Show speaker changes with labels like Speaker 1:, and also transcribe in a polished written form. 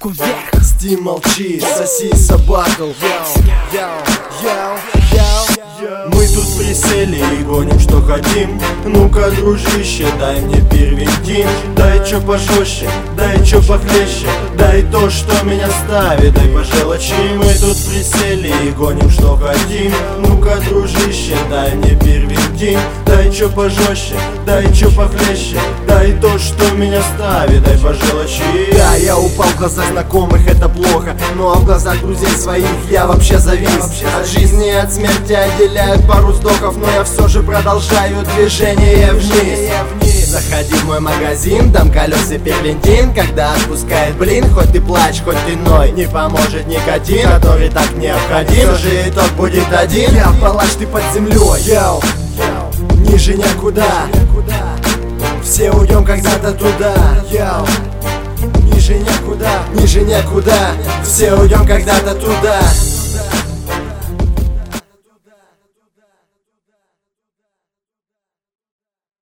Speaker 1: руку вверх.
Speaker 2: Steam молчи, соси собаку. Мы тут присели и гоним, что хотим. Ну-ка, дружище, дай мне первентин. Дай чё пожестче, дай чё похлеще. Дай то, что меня ставит, дай по желчи. Мы тут присели и гоним, что хотим. Ну-ка, дружище, дай мне первентин. Дай чё пожестче, дай чё похлеще. Дай то, что меня ставит, дай по желчи. Да, я упал в глазах знакомых, это плохо. Ну а в глазах друзей своих я вообще завис. От жизни и от смерти отделяют пару вздохов, но я все же продолжаю движение вниз. Заходи в мой магазин, там колеса первентин. Когда отпускает блин, хоть ты плачь, хоть ты ной, не поможет никотин, который так необходим. Все же итог будет один. Я палач, ты под землей. Йоу, ниже некуда. Все уйдем когда-то туда. Йоу, ниже некуда. Все уйдем когда-то туда.